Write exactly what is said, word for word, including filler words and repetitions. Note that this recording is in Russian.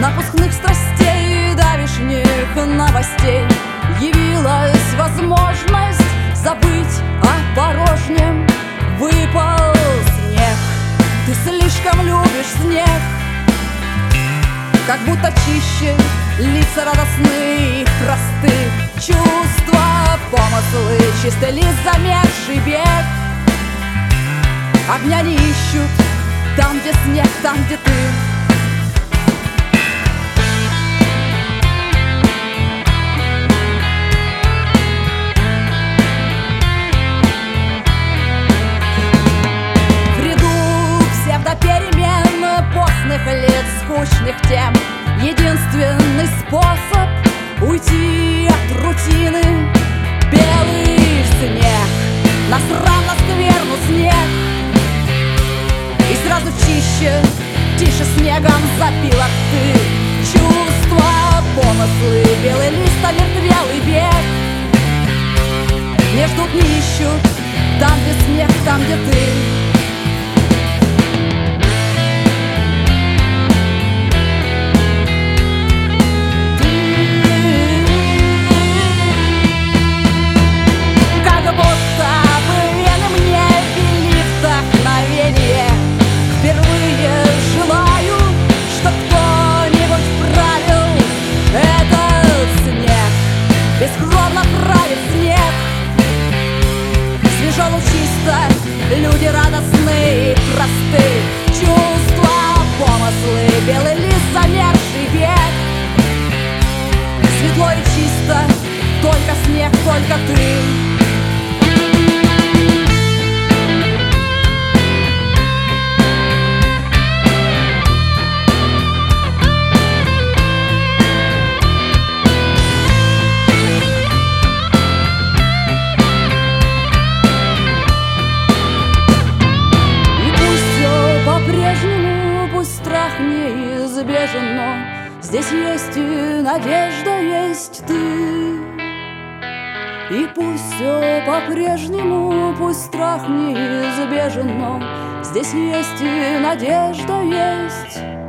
напускных страстей и давишних новостей явилась возможность забыть о порожнем. Выпал снег, ты слишком любишь снег, как будто чище лица радостные и просты. Чувства, помыслы, чистый лист, замерзший бег. Огня не ищут там, где снег, там, где ты. В ряду псевдоперемен постных лет, скучных тем, единственный способ уйти от рутины — белый снег, насрал на скверну снег. И сразу чище, тише снегом запила ты. Чувства, помыслы, белый лист, омертвелый бег. Не ждут, не ищут там, где снег, там, где ты. Бескровно правит снег, свежо, лучисто, люди радостные и просты. Чувства, помыслы, белый лист, замерзший век. Светло и чисто, только снег, только ты. Страх неизбежен, но здесь есть и надежда, есть ты. И пусть все по-прежнему, пусть страх неизбежен, но здесь есть и надежда, есть